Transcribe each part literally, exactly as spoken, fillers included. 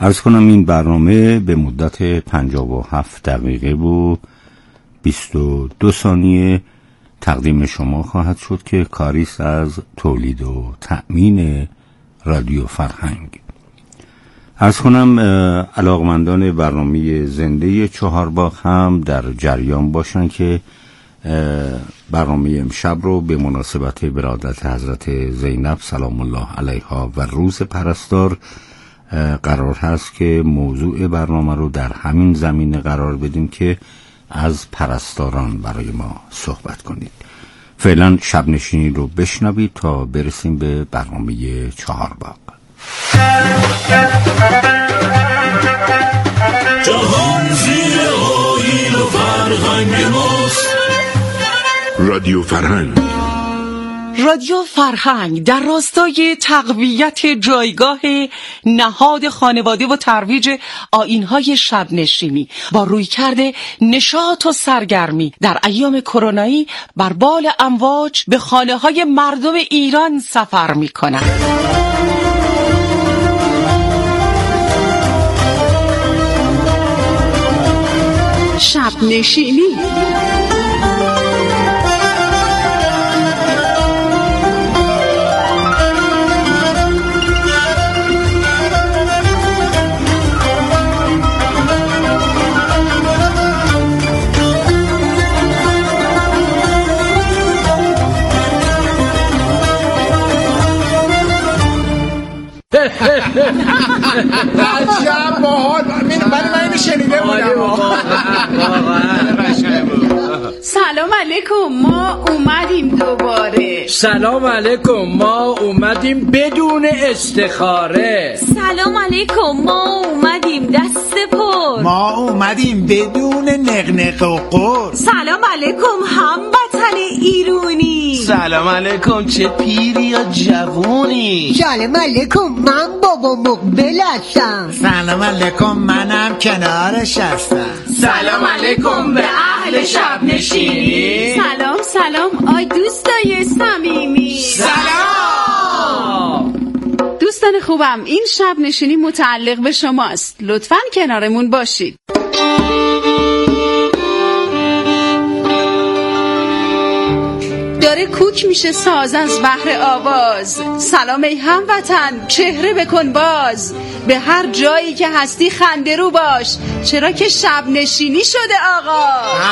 عرض کنم این برنامه به مدت پنجاه و هفت دقیقه و بیست و دو ثانیه تقدیم شما خواهد شد که کاریست از تولید و تأمین رادیو فرهنگ. عرض کنم علاقمندان برنامه زنده چهارباغ هم در جریان باشن که برنامه امشب رو به مناسبت ولادت حضرت زینب سلام الله علیها و روز پرستار قرار هست که موضوع برنامه رو در همین زمینه قرار بدیم که از پرستاران برای ما صحبت کنید. فعلا شب نشینی رو بشنوید تا برسیم به برنامه چهارباغ. جهان زیر آیین و فرهنگ ماست. رادیو فرهنگ. رادیو فرهنگ در راستای تقویت جایگاه نهاد خانواده و ترویج آیین‌های شب نشینی با رویکرد نشاط و سرگرمی در ایام کرونایی بر بال امواج به خانه‌های مردم ایران سفر می‌کند. شب نشینی عجب باحال. من من اینو شنیده بودم. سلام علیکم، ما اومدیم دوباره. سلام علیکم، ما اومدیم بدون استخاره. سلام علیکم، ما اومدیم دست پر. ما اومدیم بدون نقنق و قر. سلام علیکم هموطن ایرونی. سلام علیکم، چه پیری یا جوونی. سلام علیکم، من بابا مقبل هستم. سلام علیکم، منم کنارش هستم. سلام علیکم به اهل شب نشینی. سلام سلام آی دوستای صمیمی. سلام دوستان خوبم، این شب نشینی متعلق به شماست، لطفاً کنارمون باشید. داره کوک میشه ساز از بحر آواز. سلام ای هموطن، چهره بکن باز. به هر جایی که هستی خنده رو باش، چرا که شب نشینی شده آقا.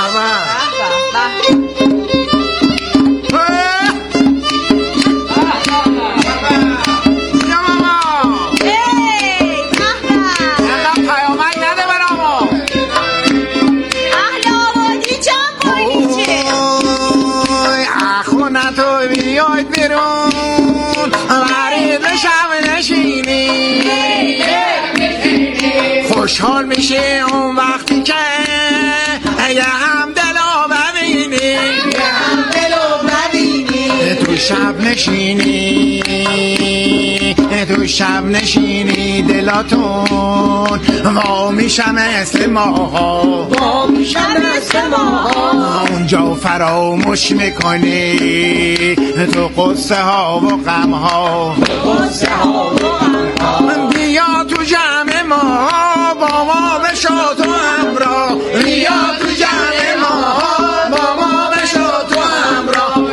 خوشحال میشه اون وقتی که یه هم دلو ببینی، یه هم دلو ببینی تو شب نشینی، تو شب نشینی دلاتون وا میشم مثل ماها، وا میشم مثل ماها. اونجا فراموش میکنی تو قصه ها و غم ها، قصه ها و غم ها. بیا تو جمع ما با ما بشو تو همراه، بیا تو جمع ما با ما بشو تو همراه.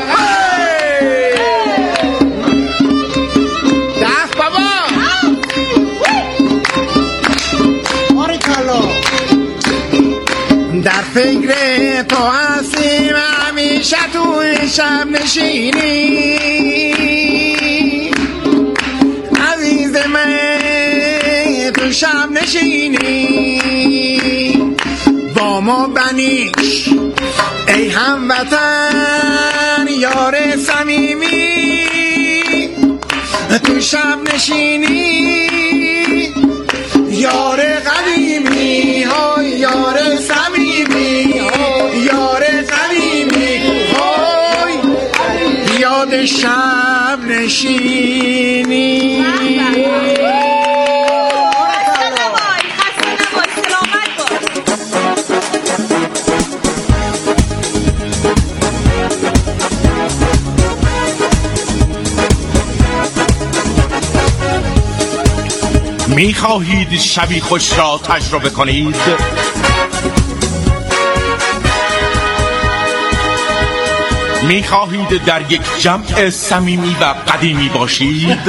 دست بابا آریکالا. در فکر تو هستیم همیشه تو شب نشینی. عزیز من تو شب نشینی با ما بنیش ای هموطن یار صمیمی. تو شب نشینی یار قدیمی ها، یار صمیمی ها، یار قدیمی های یاد شب نشینی. می‌خواهید شبی خوش را تجربه کنید؟ می‌خواهید در یک جمع صمیمی و قدیمی باشید؟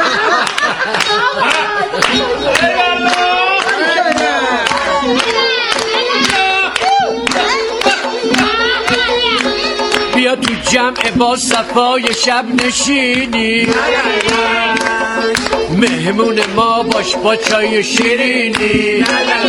بیا تو جمع با صفای شب نشینی، مهمون ما باش با چای شیرینی.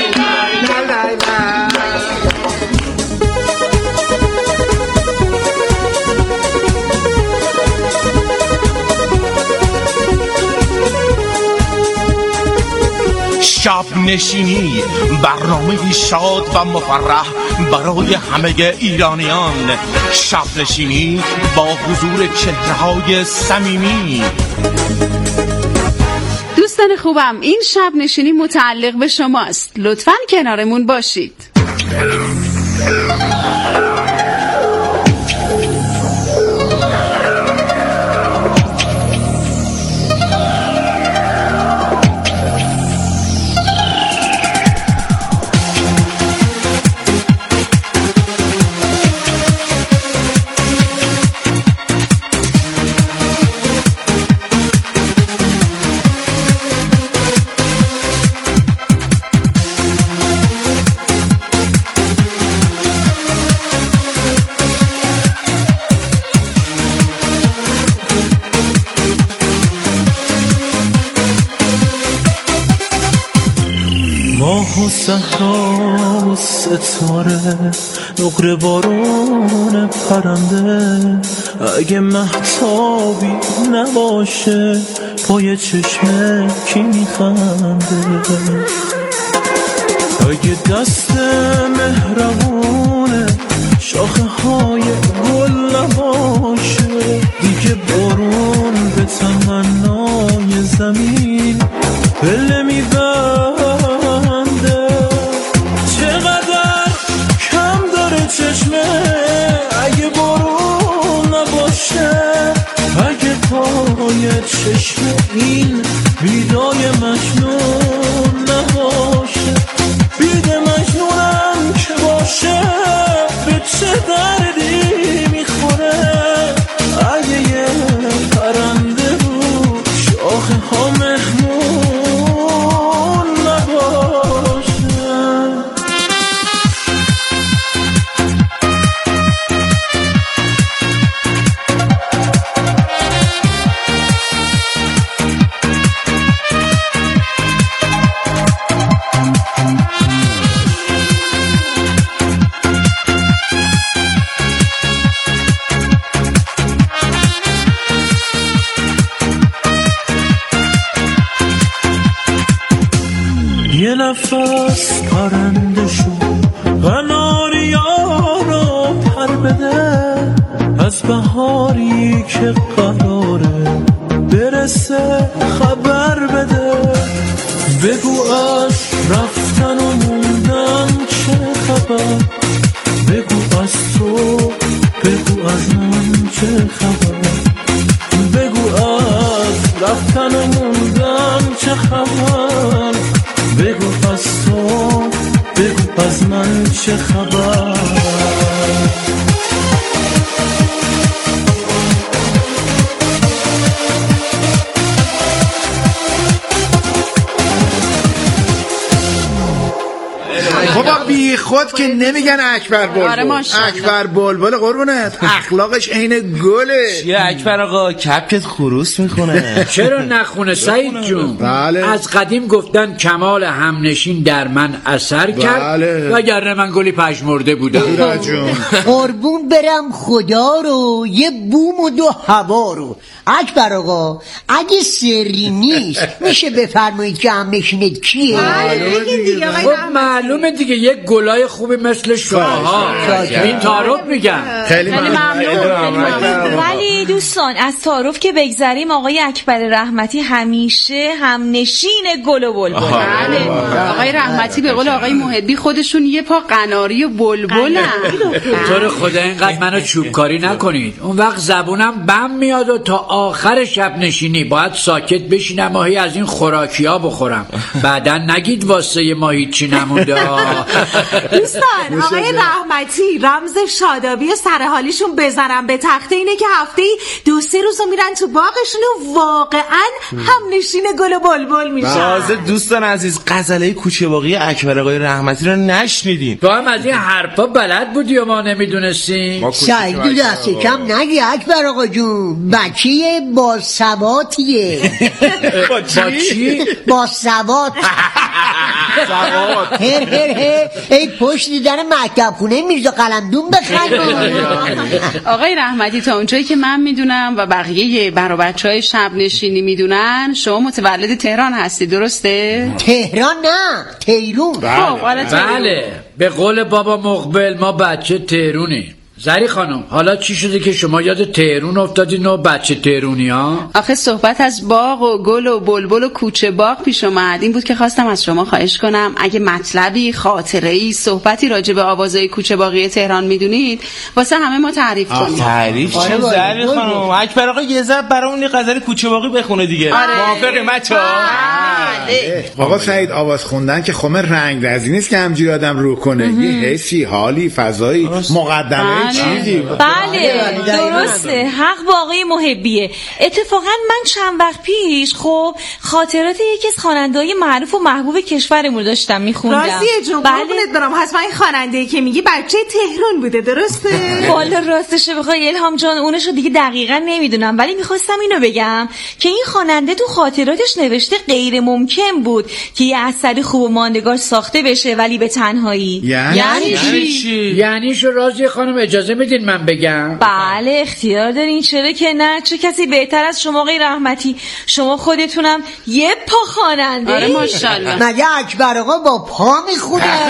شب نشینی، برنامه شاد و مفرح برای همه ایرانیان. شب نشینی با حضور چهره‌های صمیمی. دوستان خوبم، این شب نشینی متعلق به شماست. لطفاً کنارمون باشید. ماه و صحرا و ستاره، نقره بارون پرنده، اگه مهتابی نباشه پای چشمه کی میخنده؟ اگه دست مهربونه شاخه های گل نباشه، دیگه بارون به تمنای زمین پله میبنده. چقدر کم داره چشمه اگه بارون نباشه، اگه پای چشمه این بیدای مجنون نباشه. بیده مجنونم که باشه به چه دردی میخوره؟ اگه یه پرنده بود شاخه ها مهمون نباشه. یه نفس پرنده شو قناریا رو پر بده، از بهاری که قراره برسه خبر بده. بگو از رفتن و موندن چه خبر، بگو از تو، بگو از من چه خبر. بگو از رفتن و موندن چه خبر، بگو از تو، بگو از من چه خبر. بابا بی خود که نمیگن اکبر بلبل. اکبر بلبل قربونت، اخلاقش عین گله. چیه اکبر آقا، کپکت خروس میخونه؟ چرا نخونه سعید جون؟ بله. از قدیم گفتن کمال همنشین در من اثر کرد. بله. وگرنه من گلی پژمرده بودم. قربون برم خدا رو، یه بوم و دو هوا رو. اکبر آقا اگه سری نیست میشه بفرمایید که همنشینت کیه؟ خب معلومه دیگه، یه گلای آقای خوبی مثل شما. این تعارف میگم. خیلی ممنون. ولی دوستان از تعارف که بگذریم، آقای اکبر رحمتی همیشه هم نشین گل و بلبل. آقای رحمتی به قول آقای محبی خودشون یه پا قناری و بلبلن. تو رو خدا اینقدر منو چوبکاری نکنید، اون وقت زبونم بم میاد و تا آخر شب نشینی باید ساکت بشینم ماهی از این خوراکی ها بخورم، بعدا نگید واسه ما هیچی نمونده. دوستان آقای رحمتی رمز شادابی و سرحالیشون بزنم به تخته اینه که هفته ای دو سه روزو میرن تو باغشون و واقعا هم نشین گل و بلبل میشن. تازه دوستان عزیز غزله کوچه باغی اکبر آقای رحمتی رو نشنیدین؟ تو هم از این حرفا بلد بودی و ما نمیدونستیم؟ سعید دو دسته کم نگی اکبر آقا جون، بچه با ثباتیه. با چی؟ با ثبات. ثبات. هر هر هر ای پشت دیدن مکتب خونه میرزا قلمدون بخند. آقای رحمتی تا اونجایی که من میدونم و بقیه برا بچهای شب نشینی میدونن، شما متولد تهران هستی درسته؟ تهران نه، تیرون. بله, بله. به قول بابا مقبل ما بچه تهرونی. زری خانم حالا چی شده که شما یاد تهرون افتادین و بچه تهرونی ها؟ آخه صحبت از باغ و گل و بلبل و کوچه باغ پیش اومد، این بود که خواستم از شما خواهش کنم اگه مطلبی، خاطره‌ای، صحبتی راجع به آوازهای کوچه باغی تهران میدونید واسه همه ما تعریف کنید. تعریف چی زری خانم؟ اکبر آقا یه ضرب برامون یه غزل کوچه باغی بخونه دیگه. موافقی بچه‌ها؟ آقا سعید آواز خوندن که خمر رنگ رزی نیست که همجوری آدم روح کنه، یه حسی، حالی، فضایی، مقدمه چیزی. بله درسته، حق با آقای محبیه. اتفاقا من چند وقت پیش خب خاطرات یکی از خواننده‌های معروف و محبوب کشورمون داشتم میخوندم. راضیه جون قربونت برم، حتما این خواننده‌ای که میگی بچه تهران بوده درسته؟ والا راستش بخوای الهام جان اونشو دیگه دقیقاً نمیدونم، ولی میخواستم اینو بگم که این خواننده تو خاطراتش نوشته غیر ممکن بود که یه اثری خوب و ماندگار ساخته بشه ولی به تنهایی. یعنی چی؟ یعنی شو راضیه خانم اجازه میدین من بگم؟ بله اختیار دارین، چرا که نه. چه کسی بهتر از شما آقای رحمتی؟ شما خودتونم یه پا خواننده. آره ماشاءالله. مگه اکبر آقا با پا میخونه؟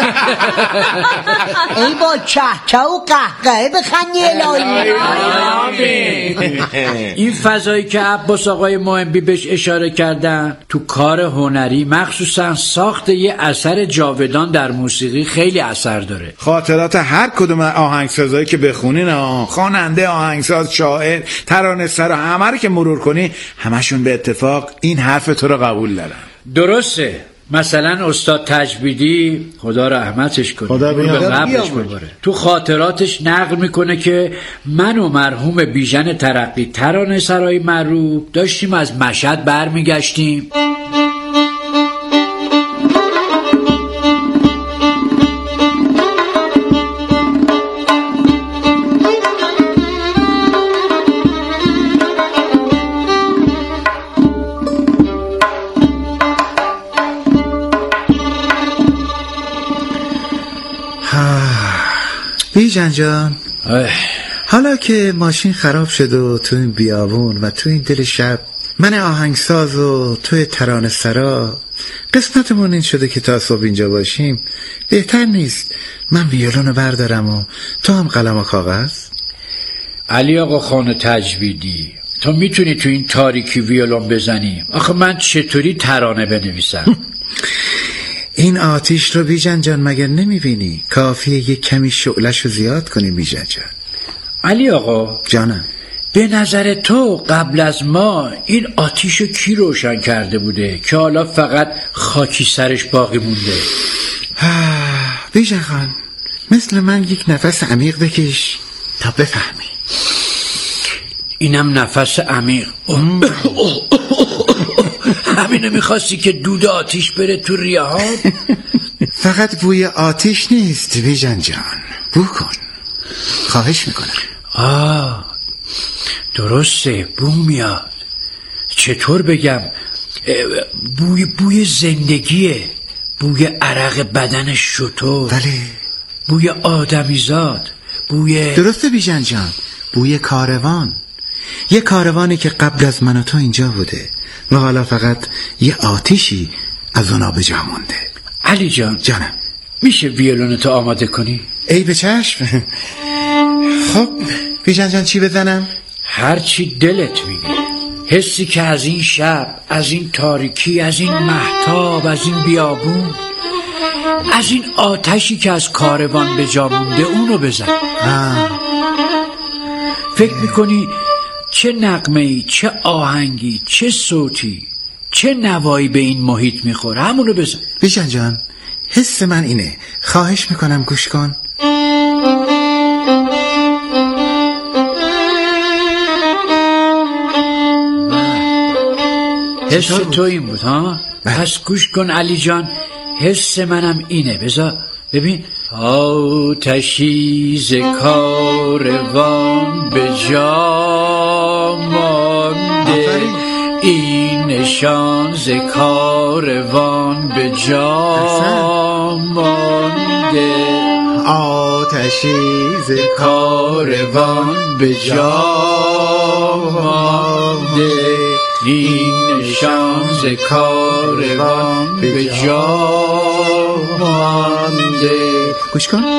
ای با چهچه و قهقه بخندی الهی. این فضایی که عباس آقای محبی بهش اشاره کردن تو کار هنری، مخصوصا ساخت یه اثر جاودان در موسیقی خیلی اثر داره. خاطرات هر کدوم آهنگسازایی که بخونین، خواننده، آهنگساز، شاعر، ترانه‌سرا، همه رو که مرور کنی همشون به اتفاق این حرف تو رو قبول دارن. درسته. مثلا استاد تجویدی خدا رحمتش کنه، خدا به قبرش ببره، تو خاطراتش نقل میکنه که من و مرحوم بیژن ترقی ترانه‌سرای معروف داشتیم از مشهد برمیگشتیم. بیژن جان، حالا که ماشین خراب شد و تو این بیابون و تو این دل شب من آهنگساز و توی ترانه سرا قسمتمون این شده که تا صبح اینجا باشیم، بهتر نیست من ویولونو بردارم و تو هم قلم و کاغذ؟ علی آقا خان تجویدی، تو میتونی تو این تاریکی ویولون بزنی؟ آخه من چطوری ترانه بنویسم؟ این آتیش رو بیژن جان مگر نمیبینی؟ کافیه یک کمی شعله‌شو زیاد کنی بیژن جان. علی آقا جانم، به نظر تو قبل از ما این آتیشو کی روشن کرده بوده که حالا فقط خاکی سرش باقی مونده؟ بیژن خان، مثل من یک نفس عمیق بکش تا بفهمی. اینم نفس عمیق. همینو میخواستی که دود آتیش بره تو ریه ها؟ فقط بوی آتیش نیست بیژن جان، بو کن، خواهش میکنم. آه درسته، بو میاد. چطور بگم؟ بوی بوی زندگیه، بوی عرق بدن شتر. بله. بوی آدمیزاد، بوی... درسته بیژن جان، بوی کاروان. یه کاروانی که قبل از من و تو اینجا بوده و حالا فقط یه آتیشی از اونا به جا مونده. علی جان جانم، میشه ویولونتو آماده کنی؟ ای به چشم. خب بیژن جان چی بزنم؟ هر چی دلت میگه. حسی که از این شب، از این تاریکی، از این مهتاب، از این بیابون، از این آتشی که از کاروان به جا مونده، اونو بزن. آه. فکر میکنی چه نغمه‌ای، چه آهنگی، چه صوتی، چه نوایی به این محیط میخوره؟ همونو بزن. بیژن جان حس من اینه، خواهش میکنم گوش کن. حس تو این بود ها؟ پس گوش کن علی جان، حس منم اینه. بذار ببین. آتشی ز کاروان به جا مانده، این نشان ز کاروان به جا مانده. آتشی ز کاروان به جا مانده، این نشان ز کاروان به جا مانده. گوش کن.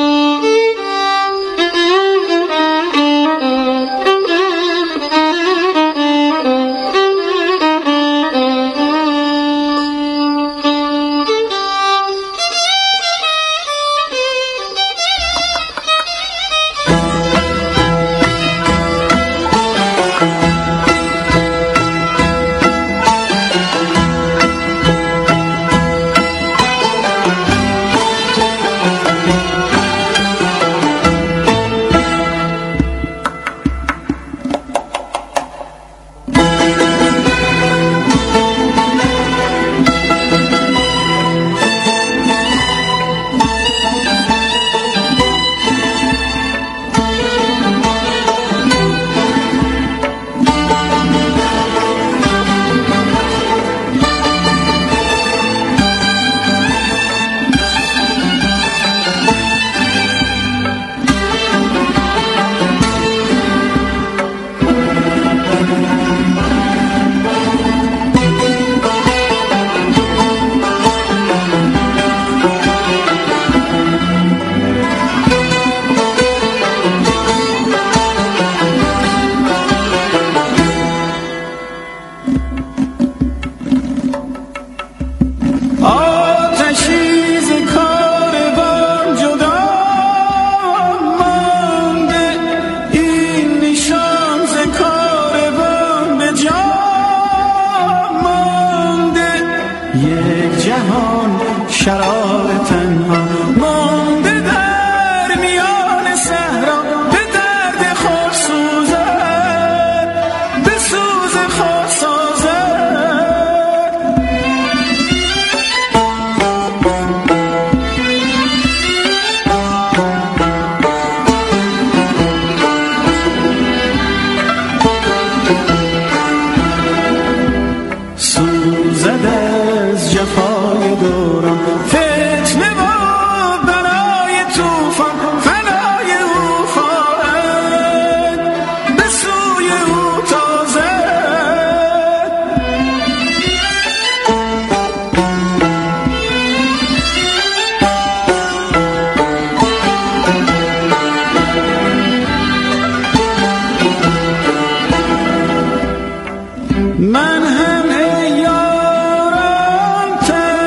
من هم ای یارم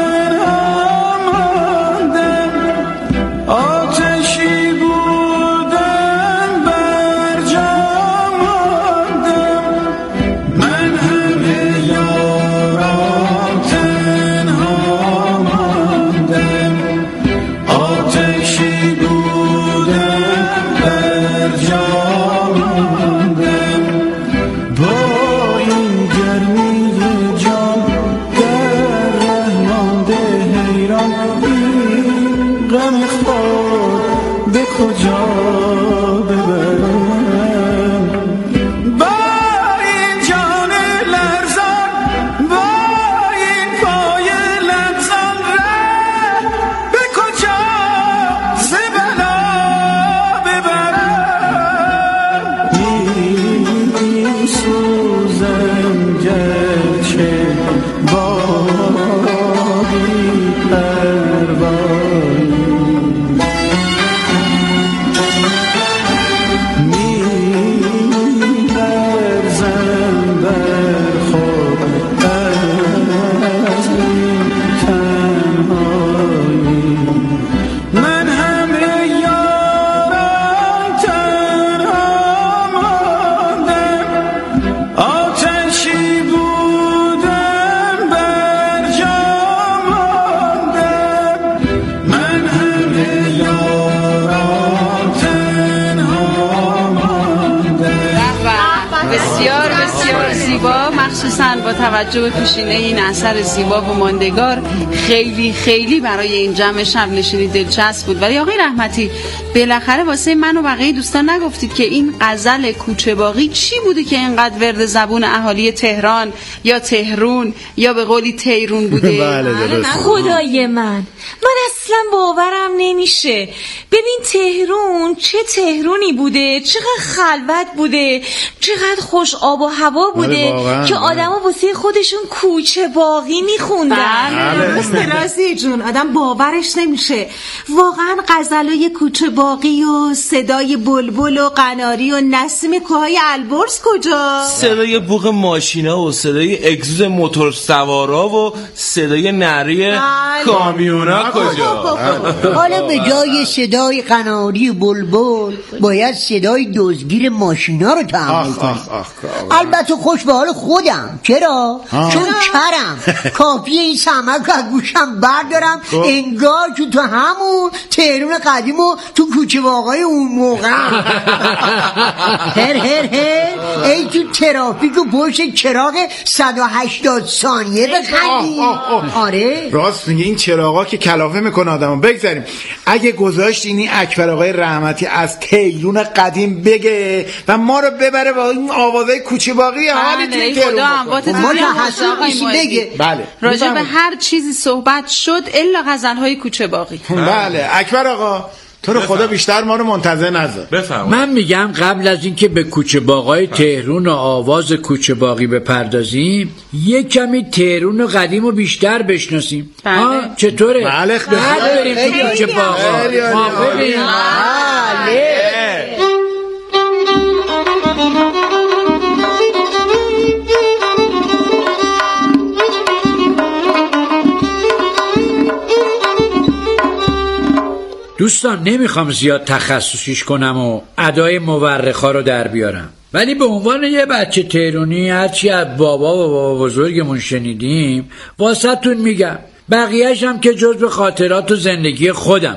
توجه به پیشینه این اثر زیبا و ماندگار خیلی خیلی برای این جمع شب نشینی دلچسب بود. ولی آقای رحمتی بالاخره واسه من و بقیه دوستان نگفتید که این غزل کوچه باغی چی بوده که اینقدر ورد زبون اهالی تهران یا تهرون یا به قولی تیرون بوده؟ بله درست. خدای من من اصلا باورم نمیشه. ببین تهرون چه تهرونی بوده، چقدر خلوت بوده، چقدر خوش آب و هوا بوده که آدما واسه خودشون کوچه باغی میخوندن. بله رازی جون آدم باورش نمیشه. واقعا غزلای کوچه باغی و صدای بلبل و قناری و نسیم کوههای البرز کجا؟ صدای بوق ماشینا و صدای اگزوز موتور سوارا و صدای نری کامیونا کجا؟ حالا به جای صدای قناری و بلبل باید صدای دزدگیر ماشینا رو تحمل کنیم. البته خوش به حال خودم. چرا؟ چون کرم کافیه این سمک از گوشم بردارم انگار که تو همون تهرون قدیم و تو کوچه باغای اون موقع هر هر هر ای تو ترافیک و پشت چراغ صد و هشتاد ثانیه بخندی. آره راست میگه. این چراغا که کلافه میکنه آدمو. بگذاریم اگه گذاشت اینی اکبر آقای رحمتی از تیرون قدیم بگه و ما رو ببره با این آوازای کوچه باغی حالی توی تهرون ما بگه بله راجع به هر چیزی صحبت شد الا غزل‌های کوچه باغی. بله اکبر آقا تو رو خدا بیشتر ما رو منتظر نذار. بفرمایید. من میگم قبل از اینکه به کوچه باغای تهرون و آواز کوچه باغی بپردازیم یک کمی تهرون قدیم رو بیشتر بشناسیم. بله. چطوره؟ بله بعد بریم تو کوچه باغا. ما بریم. بله. دوستان نمیخوام زیاد تخصصیش کنم و ادای مورخا رو در بیارم، ولی به عنوان یه بچه تهرونی هرچی از بابا و بابا بزرگمون شنیدیم واسه تون میگم. بقیهش هم که جزو خاطرات و زندگی خودمه.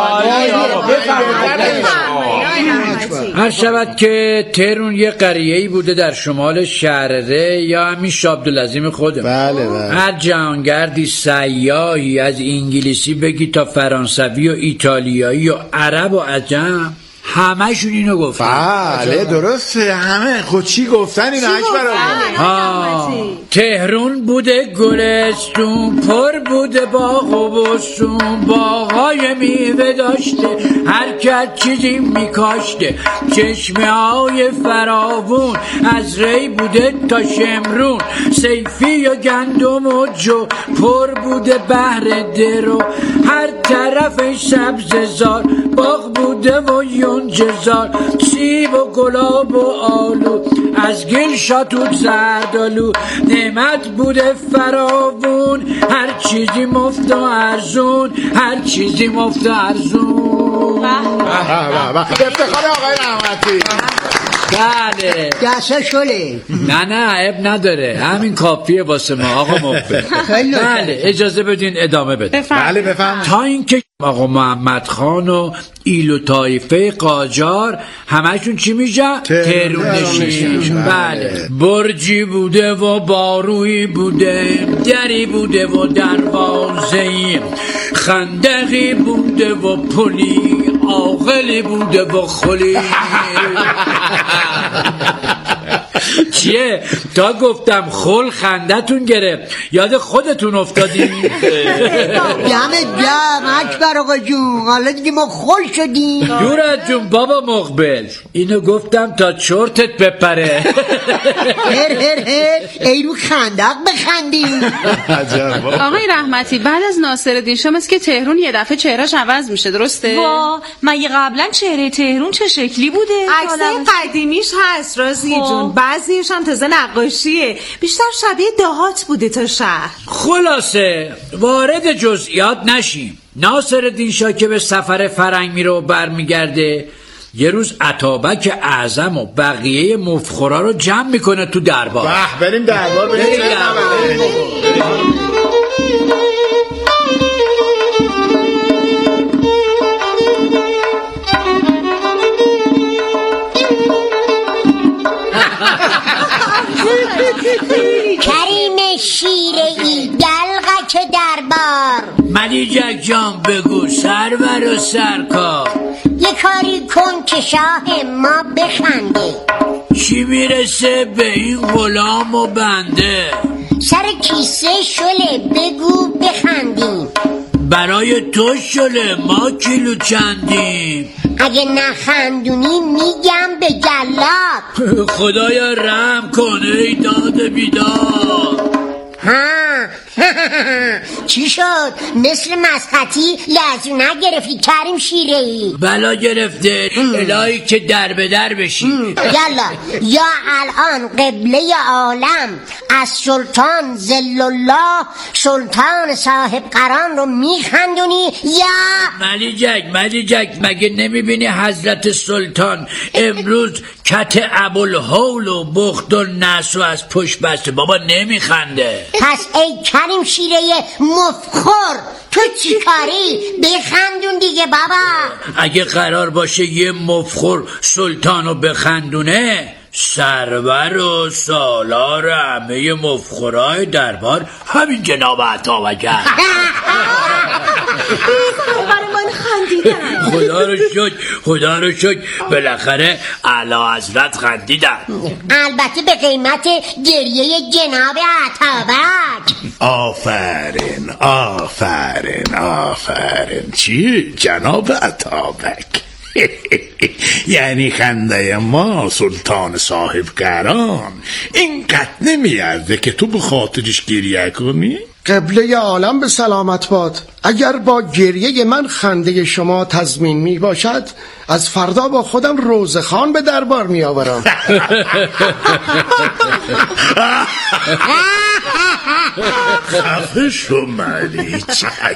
هر شود که تهرون یه قریه‌ای بوده در شمال شهرره یا همین شابدالعظیم خودم. بله بله. هر جهانگردی سیاحی از انگلیسی بگی تا فرانسوی و ایتالیایی و عرب و عجم همشون اینو گفتن. بله درسته. همه خود چی گفتن این اکبر آقا؟ تهرون بوده گلستون پر بوده باغ و بستون، باغای میوه داشته هر کس چیزی میکاشته، چشمه های فراوون از ری بوده تا شمرون، سیفی و گندم و جو پر بوده بحر درو، هر طرفش سبززار باغ بوده و یونجزار، سیب و گلاب و آلو از گل شاتوت زردالو، نعمت بوده فراوون هر چیزی مفت و ارزون، هر چیزی مفت و ارزون. افتخار آقای رحمتی. بله دسته شله. نه نه عیب نداره، همین کافیه واسه ما آقا مفت. بله اجازه بدین ادامه بده. بله بفهم. تا اینکه آقا محمد خان و ایلو طایفه قاجار همشون چی میشن؟ تهرون نشین. بله برجی بوده و بارویی بوده، دری بوده و دروازه‌ای، خندقی بوده و پلی، عاقلی بوده و خلی. چیه؟ تا گفتم خل خندتون گرفت یاد خودتون افتادین؟ دمت گرم اکبر آقا جون، حالا دیگه ما خوش شدیم. دورت جون بابا مقبل، اینو گفتم تا چرتت بپره. هر هر هر ای رو خندق بخندیم. آقای رحمتی بعد از ناصرالدین شاه است که تهرون یه دفعه چهرهش عوض میشه، درسته؟ وا مگه قبلا چهره تهرون چه شکلی بوده؟ عکسای قدیمیش هست رازی جون، بعضیش هم تازه نقاشیه، بیشتر شبیه دهات بوده تا شهر. خلاصه وارد جزئیات نشیم. ناصرالدین شاه که به سفر فرنگ میره و برمیگرده، یه روز عطابک اعظم و بقیه مفخورا رو جمع میکنه تو دربار. به بریم دربار بریم دربار. کریم شیره ای دلغک دربار. ملیجک جان بگو سرور و سرکار، یه کاری کن که شاه ما بخنده. چی میرسه به این غلام و بنده؟ سر کیسه شله بگو بخندیم. برای تو شله ما کیلو چندیم. اگه نخندونی میگم به جلاد. خدایا رحم کن ای داد بیداد. ها چی شد؟ مثل مسقطی لحظو نگرفتی کریم شیره ای؟ بلا گرفته الهی که در به در بشی. یالا یا الان قبله عالم از سلطان ذل الله سلطان صاحب قران رو میخندونی یا ملیجک ملیجک مگه نمیبینی حضرت سلطان امروز کت ابوالهول و بخت و نسو از پشت بسته؟ بابا نمیخنده. پس ای کریم شیره مفخور تو چی کاری؟ بخندون دیگه بابا. اگه قرار باشه یه مفخور سلطانو بخندونه، سرور و سالار همه مفخورای دربار همین جناب عطاوکر. برمان خندیدن. خدا رو شکر خدا رو شکر بالاخره اعلی حضرت خندیدن. البته به قیمت گریه جناب عطاوک. آفرین آفرین آفرین. چی جناب عطاوک؟ یعنی خنده ما سلطان صاحب قران اینقدر نمیارزه که تو به خاطرش گریه کنی؟ قبله عالم به سلامت باد. اگر با گریه من خنده شما تضمین می باشد، از فردا با خودم روزخان به دربار می آورم. خفه شو ملیچک.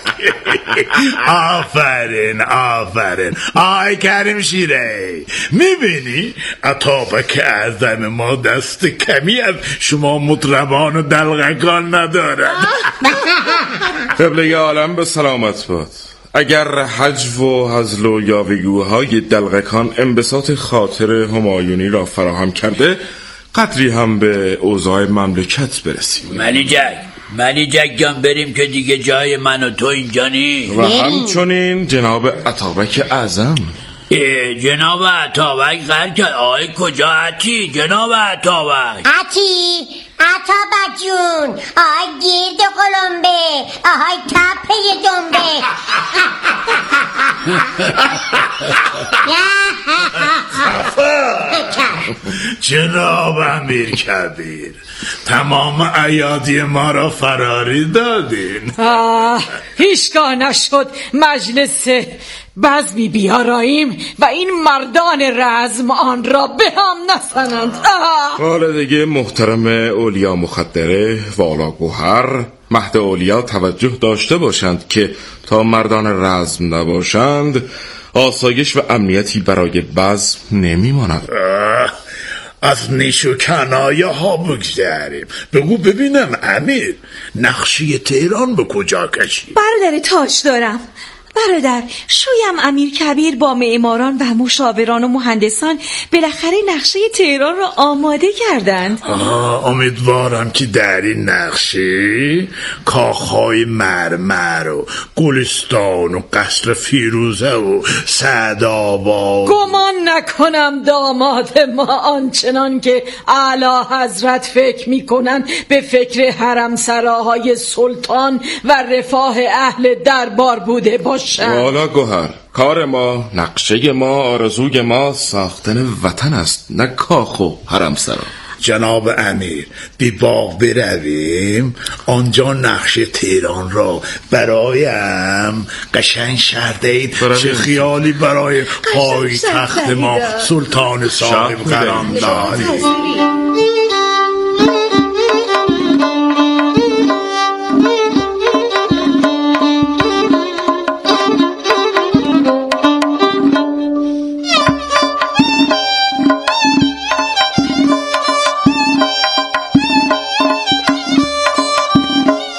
آفرین آفرین. آی کریم شیره، میبینی عطاوک اعظم ما دست کمی از شما مطربان و دلغکان ندارد. قبله عالم به سلامت باد. اگر حجو و هزل و یاوگوهای دلغکان انبساط خاطر همایونی را فراهم کرده، قدری هم به اوضاع مملکت برسیم. ملیجک ملیجک جان بریم که دیگه جای من و تو اینجا نی. و همچنین جناب عطاوک اعظم. جناب عطاوک غر کرد. آی کجا عطی جناب عطاوک؟ عطی عطاوک جون، آی گرد قلمبه، آی تپه دنبه. جناب امیر کبیر، تمام ایادی ما را فراری دادین. آه هیچگاه نشد مجلس بزمی بیاراییم و این مردان رزم آن را به هم نزنند. حالا دیگه محترم اولیا مخدره والا گوهر، مهد اولیا توجه داشته باشند که تا مردان رزم نباشند آسایش و امنیتی برای بزم نمیماند. از نیش و کنایه ها بگذاریم. بگو ببینم امیر، نقشه تهران به کجا کشید؟ برادر تاج دارم. برادر شویم امیر کبیر با معماران و مشاوران و مهندسان بالاخره نقشه تهران را آماده کردند. آه امیدوارم که در این نقشه کاخهای مرمر و گلستان و قصر فیروزه و سعدآباد. گمان نکنم داماد ما آنچنان که اعلی حضرت فکر میکنن به فکر حرم سراهای سلطان و رفاه اهل دربار بوده باشه. والا گوهر، کار ما، نقشه ما، آرزوی ما ساختن وطن است، نه کاخ و حرم سرا. جناب امیر، بی باغ برویم، آنجا نقشه تهران را برایم قشنگ شردید، چه خیالی برای پای تخت ما سلطان صاحب قران دارید.